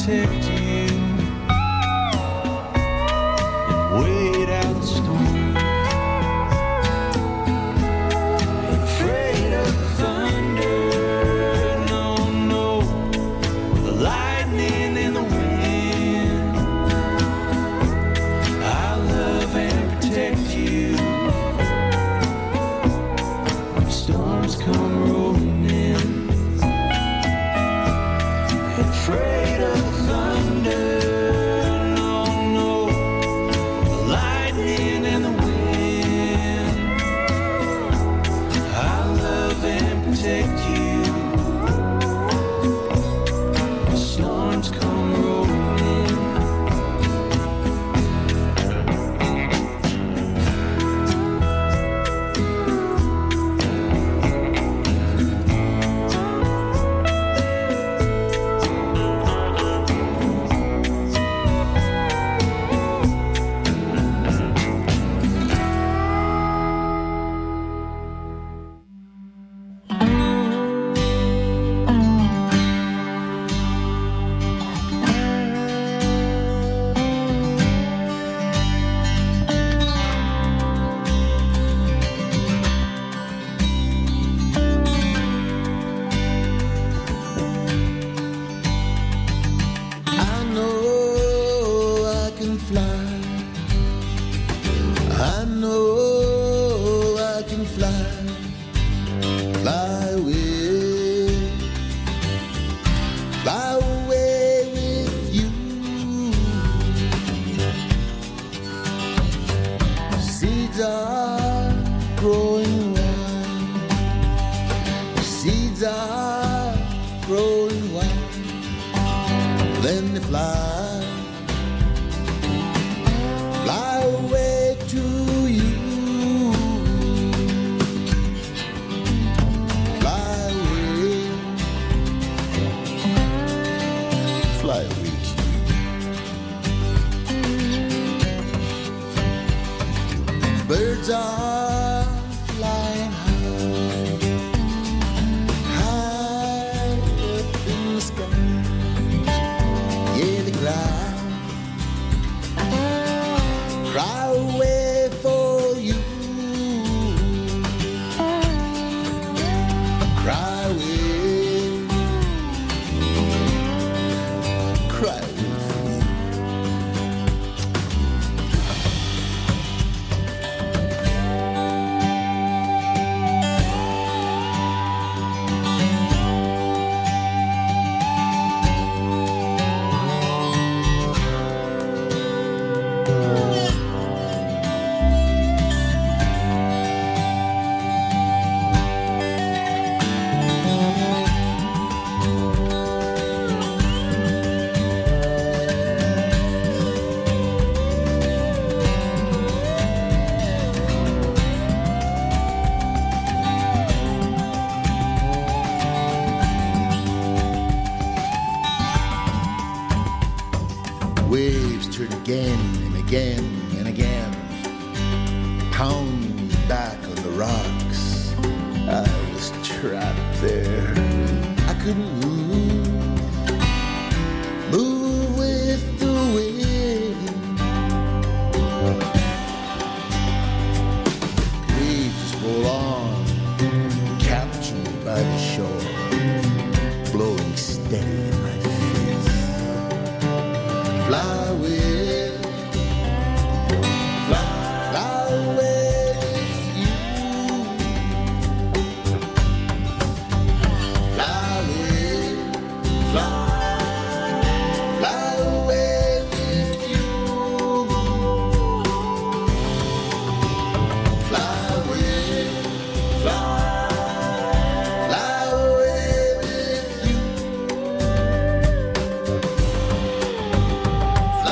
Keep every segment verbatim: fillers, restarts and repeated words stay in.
protect you and wait out the storm. Afraid of the thunder, no, no, the lightning and the wind. I love and protect you when storms come rolling in. Afraid of the thunder, no, no, the lightning and the wind. I love and protect you when storms come rolling in. I know I can fly. I know I can fly. Fly away. Fly away with you. Seeds are growing wide. Seeds are growing wide. Then they fly, fly away to you. Fly away, fly away to you. Birds are flying high, high up in the sky. Yeah, they cry, cry away for you. Cry away, cry away for you. Waves turn again and again and again, pound back on the rocks. I was trapped there. I couldn't move, move with the wind. Waves just roll on, capture me by the shore, blowing steady in my face. Fly away, fly, fly away with you. Fly away, fly, fly away with you. Fly away, fly, fly away with you.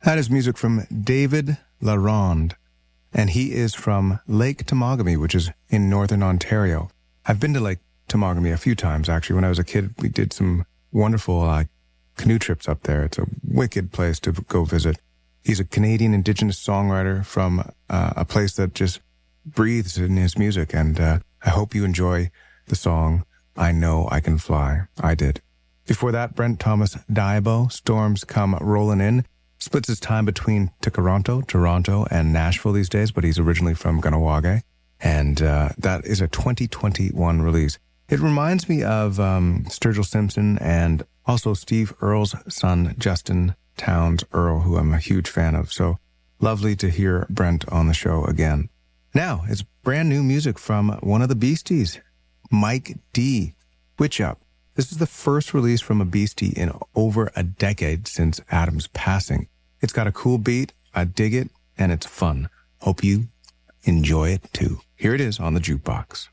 That is music from David LaRonde, and he is from Lake Temagami, which is in northern Ontario. I've been to Lake Temagami a few times, actually. When I was a kid, we did some wonderful uh, canoe trips up there. It's a wicked place to go visit. He's a Canadian Indigenous songwriter from uh, a place that just breathes in his music, and uh, I hope you enjoy the song, I Know I Can Fly. I did. Before that, Brent Thomas Daibo, Storms Come Rolling In. Splits his time between Toronto, Toronto, and Nashville these days, but he's originally from Kahnawake, and uh, that is a twenty twenty-one release. It reminds me of um, Sturgill Simpson and also Steve Earle's son, Justin Townes Earle, who I'm a huge fan of. So lovely to hear Brent on the show again. Now, it's brand new music from one of the Beasties, Mike D. Witch Up. This is the first release from a Beastie in over a decade since Adam's passing. It's got a cool beat, I dig it, and it's fun. Hope you enjoy it too. Here it is on the Jukebox.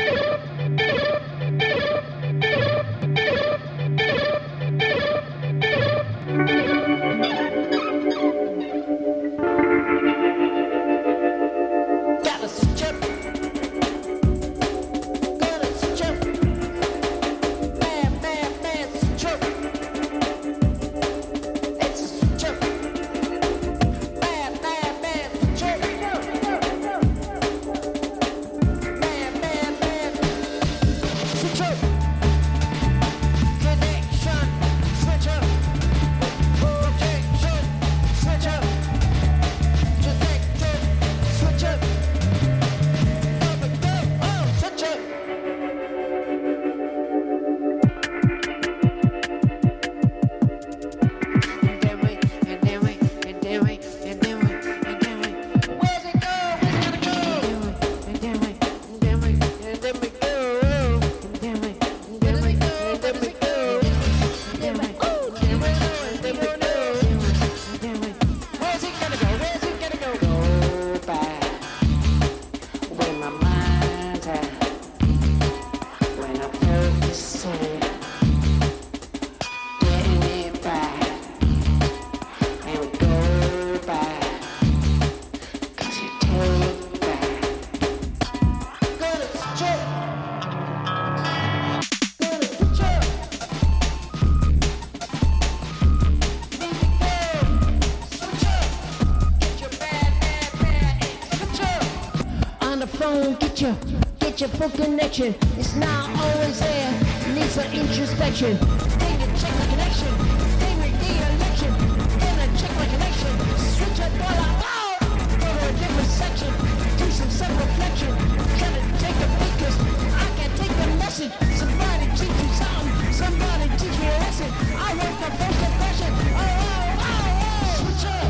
Get your full connection. It's not always there. Needs some introspection. Then you check the connection. Then make the election. Then I check my connection. Switch up all I wow. Go to a different section. Do some self-reflection. Gotta take a beat 'cause I can't take the message. Somebody teach you something. Somebody teach me a lesson. I wrote the first impression. Oh, oh, oh, oh. Switch up.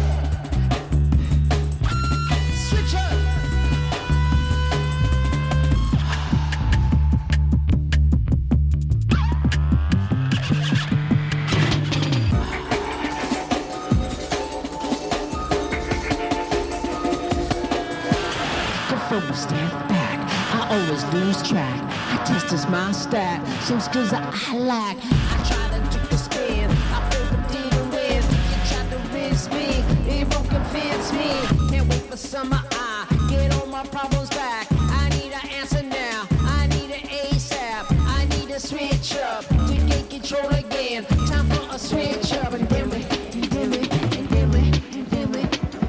Switch up. Stand back, I always lose track. I test as my stat, some skills that I lack. I try to take the spin, I overdid and win. You tried to rinse me, it won't convince me. Can't wait for summer, I get all my problems back. I need an answer now, I need an ASAP. I need a switch up to get control again. Time for a switch up and then we, and then we, and then we, and then we.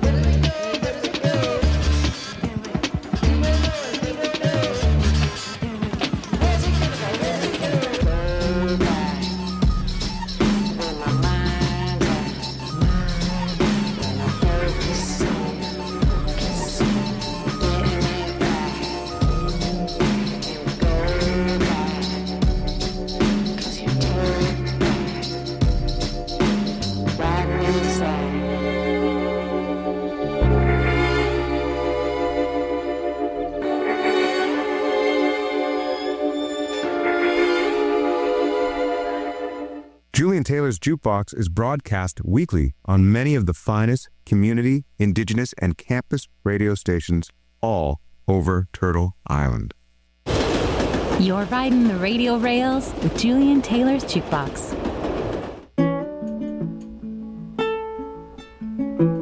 Julian Taylor's Jukebox is broadcast weekly on many of the finest community, indigenous, and campus radio stations all over Turtle Island. You're riding the radio rails with Julian Taylor's Jukebox.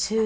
to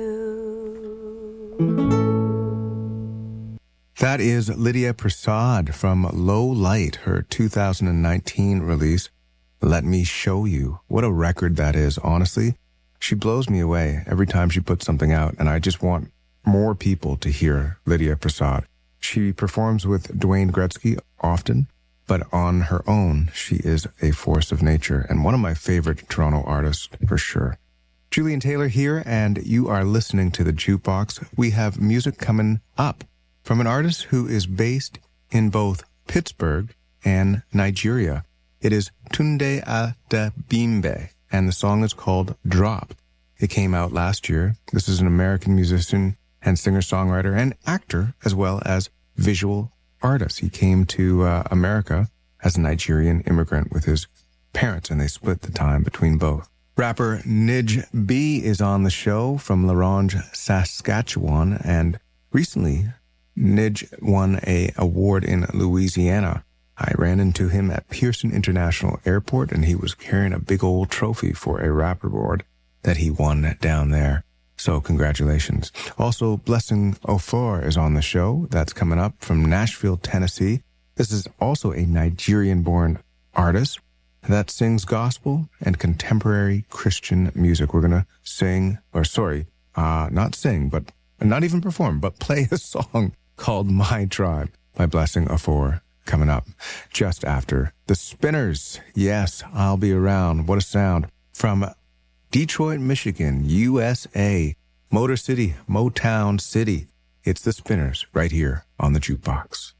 you. That is Lydia Prasad from Low Light, her two thousand nineteen release, Let Me Show You. What a record that is, honestly. She blows me away every time she puts something out, and I just want more people to hear Lydia Prasad. She performs with Dwayne Gretzky often, but on her own, she is a force of nature and one of my favorite Toronto artists for sure. Julian Taylor here, and you are listening to The Jukebox. We have music coming up from an artist who is based in both Pittsburgh and Nigeria. It is Tunde Adebimbe, and the song is called Drop. It came out last year. This is an American musician and singer-songwriter and actor, as well as visual artist. He came to uh, America as a Nigerian immigrant with his parents, and they split the time between both. Rapper Nij B is on the show from La Ronge, Saskatchewan, and recently Nij won a award in Louisiana. I ran into him at Pearson International Airport, and he was carrying a big old trophy for a rap award that he won down there. So congratulations. Also, Blessing Ofor is on the show. That's coming up from Nashville, Tennessee. This is also a Nigerian-born artist that sings gospel and contemporary Christian music. We're going to sing, or sorry, uh, not sing, but not even perform, but play a song called My Tribe by Blessing Ofor coming up just after The Spinners. Yes, I'll be around. What a sound. From Detroit, Michigan, U S A, Motor City, Motown City. It's The Spinners right here on The Jukebox.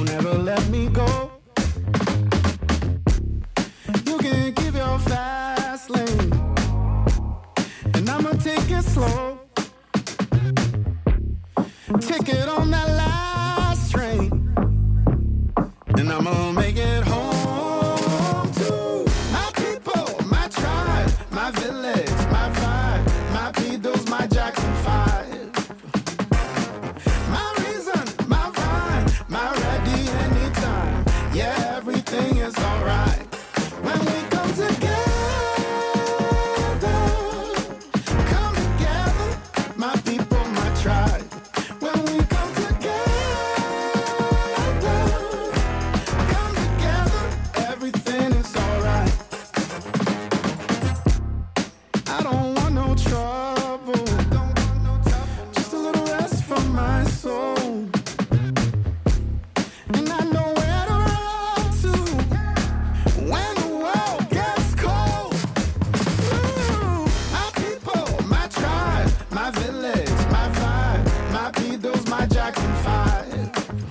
don't ever let me go. You can keep your fast lane, and I'ma take it slow. Ticket on that last train, and I'ma make it home to my people, my tribe, my village, my vibe, my Beatles, my Jackson Five. My reason, my vibe, my ready anytime. Yeah, everything is alright when we come together. Come together, my people, my tribe. When we come together, come together, everything is alright. I don't want no trouble, just a little rest for my soul. And I know where to run to when the world gets cold. Ooh, my people, my tribe, my village, my vibe, my Beatles, my Jackson Five.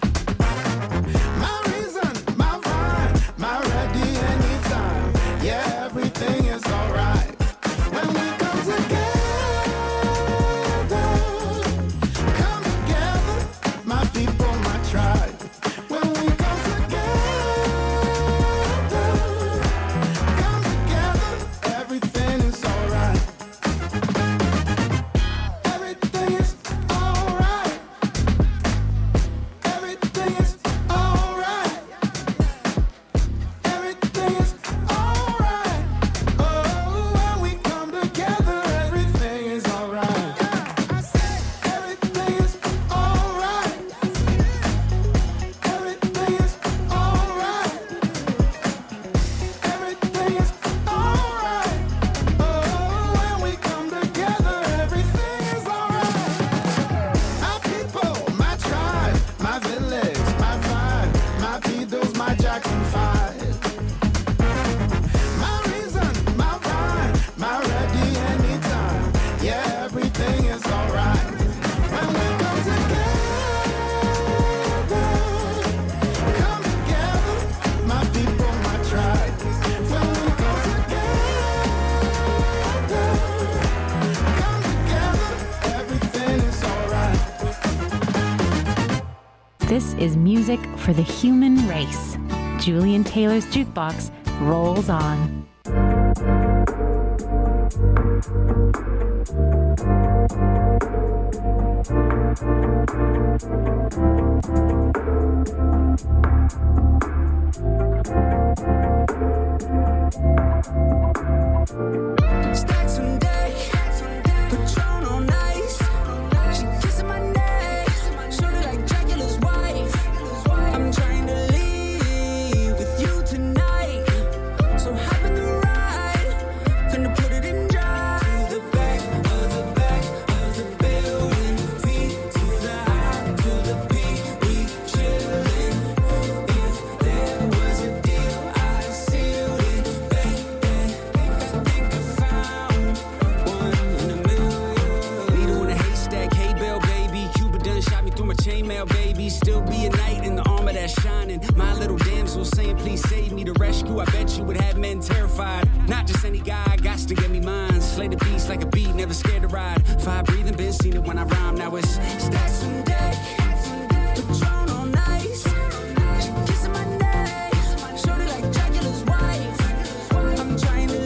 My reason, my vibe, my ready anytime. Yeah, everything is alright when we come together. Come together, my people, my tribe. When we come together, come together, everything is alright. Everything is alright. Everything is alright. Everything is alright. Oh, when we come together, everything is alright. I said everything is alright. Everything is alright. Everything is alright. Oh, when we come together, everything is alright. My people, my tribe, my village, my vibe, my Beatles, my Jackson Five. My reason, my vibe, my ready anytime. Yeah, everything is alright when we come together. Come together, my people, my tribe. When we come together, come together, everything is alright. This is music for the human race. Julian Taylor's Jukebox rolls on. Stacks on deck, Patron on ice. She kissing my neck, shorty like Dracula's wife. I'm trying to leave with you tonight, so hop in the ride, finna put it in drive. To the back of the back of the building, feet to the eye, to the peak, we chillin'. If there was a deal, I'd seal it, baby. I think I found one in a million. Needle in a haystack, hay bell, baby. Cupid done shot me through my chainmail, baby. Still be a knight in the armor that's shining. My little damsel saying, please save me. The rescue, I bet you would have men terrified. Not just any guy, got to get me mine. Slay the beast like a beat, never scared to ride. Fire breathing, been seen it when I rhyme. Now it's stacks on deck, Patron on ice. She kissing my neck, shorty like Dracula's wife. I'm trying to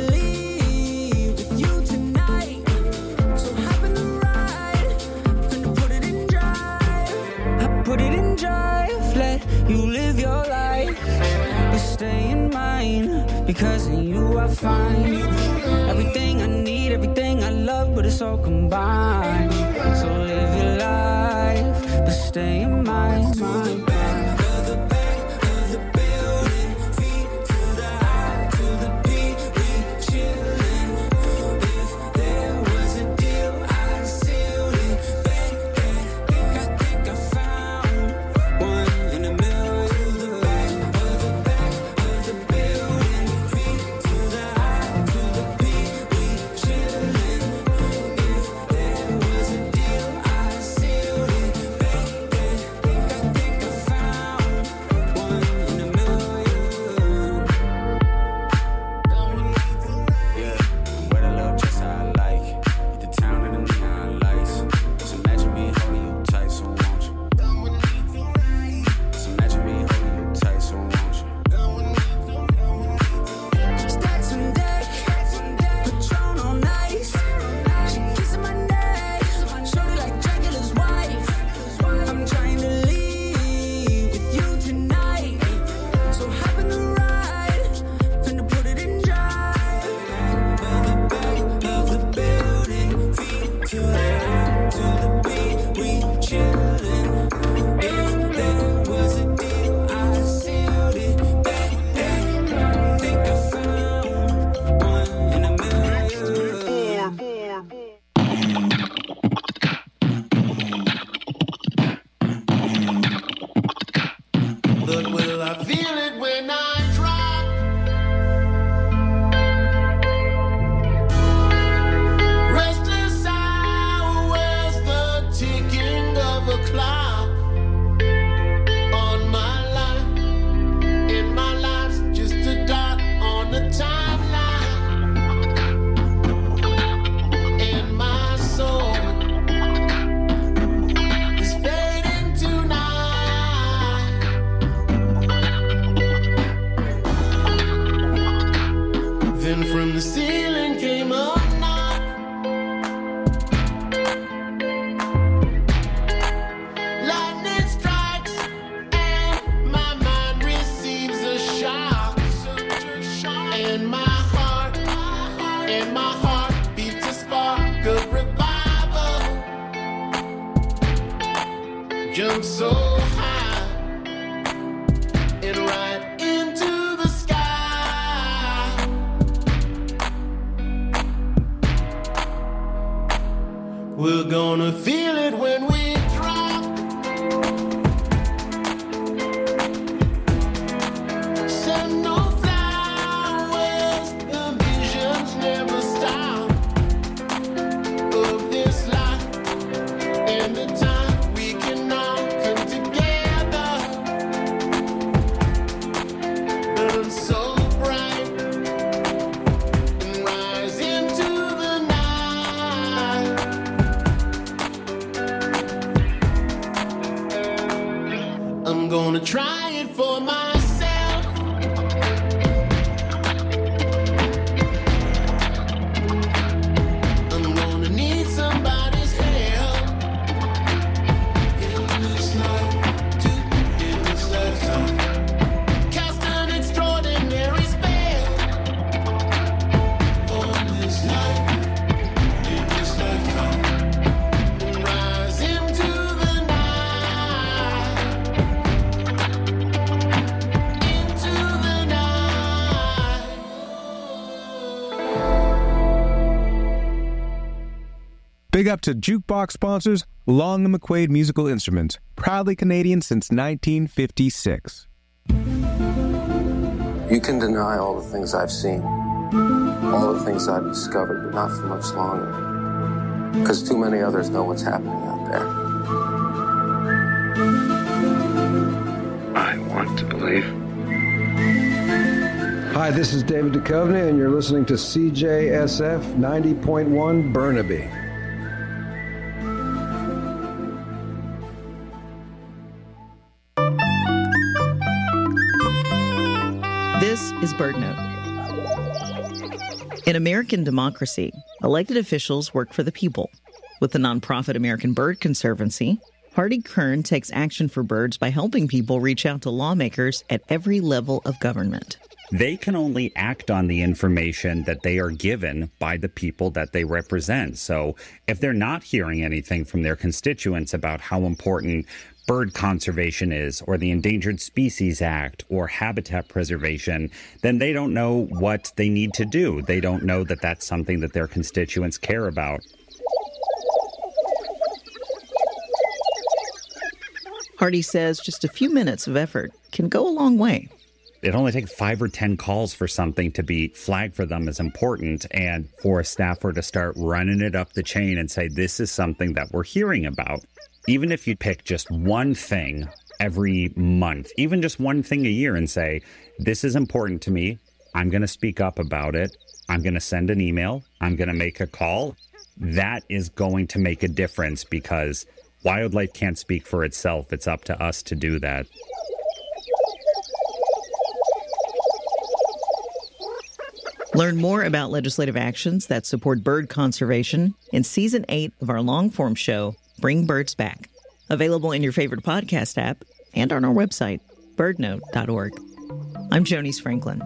leave with you tonight, so hop in the ride, finna put it in drive. I put it in drive, let you live your life, but stay in mine, because in you I find everything I need, everything I love, but it's all combined. So live your life, but stay in mine. To the back of the back of the building, feet to the eye, to the peak, we chillin'. If there was a deal, I'd seal it, baby. I think I found one in a million. To the back of the back of the building, feet to the eye, to the peak, we chillin'. If there was a deal, I'd seal it, baby. I think I Well, I feel it when I drop. Restless hours, the ticking of a clock on my life. And my life's just a dot on the timeline. And my soul is fading tonight. Then from the ceiling came a knock. Lightning strikes and my mind receives a shock. And my heart, and my heart beats a spark of revival. Jump so high and right into the sky. We're gonna feel it when we drop. Send no flowers, the visions never stop of this life and the time we can all come together. Burn so bright and rise into the night. I'm gonna try it for myself. I'm gonna need somebody's help. In this life, to in this lifetime, cast an extraordinary spell. On this life, in this lifetime, and rise into the night. Into the night. Big up to Jukebox sponsors, Long and McQuaid Musical Instruments, proudly Canadian since nineteen fifty-six. You can deny all the things I've seen, all the things I've discovered, but not for much longer. Because too many others know what's happening out there. I want to believe. Hi, this is David Duchovny, and you're listening to C J S F ninety point one Burnaby. This is BirdNote. In American democracy, elected officials work for the people. With the nonprofit American Bird Conservancy, Hardy Kern takes action for birds by helping people reach out to lawmakers at every level of government. They can only act on the information that they are given by the people that they represent. So if they're not hearing anything from their constituents about how important bird conservation is, or the Endangered Species Act, or habitat preservation, then they don't know what they need to do. They don't know that that's something that their constituents care about. Hardy says just a few minutes of effort can go a long way. It only takes five or ten calls for something to be flagged for them as important, and for a staffer to start running it up the chain and say, this is something that we're hearing about. Even if you pick just one thing every month, even just one thing a year, and say, this is important to me, I'm going to speak up about it, I'm going to send an email, I'm going to make a call, that is going to make a difference, because wildlife can't speak for itself. It's up to us to do that. Learn more about legislative actions that support bird conservation in Season eight of our long-form show, Bring Birds Back. Available in your favorite podcast app and on our website, bird note dot org. I'm Jonice Franklin.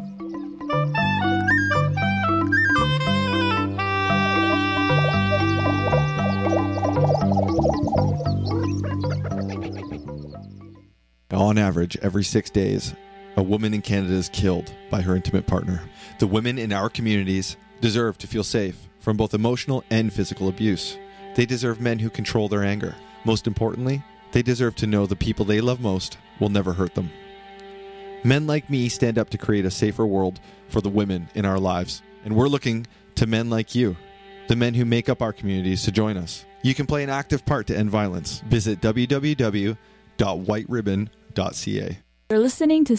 On average, every six days, a woman in Canada is killed by her intimate partner. The women in our communities deserve to feel safe from both emotional and physical abuse. They deserve men who control their anger. Most importantly, they deserve to know the people they love most will never hurt them. Men like me stand up to create a safer world for the women in our lives. And we're looking to men like you, the men who make up our communities, to join us. You can play an active part to end violence. Visit w w w dot white ribbon dot c a. You're listening to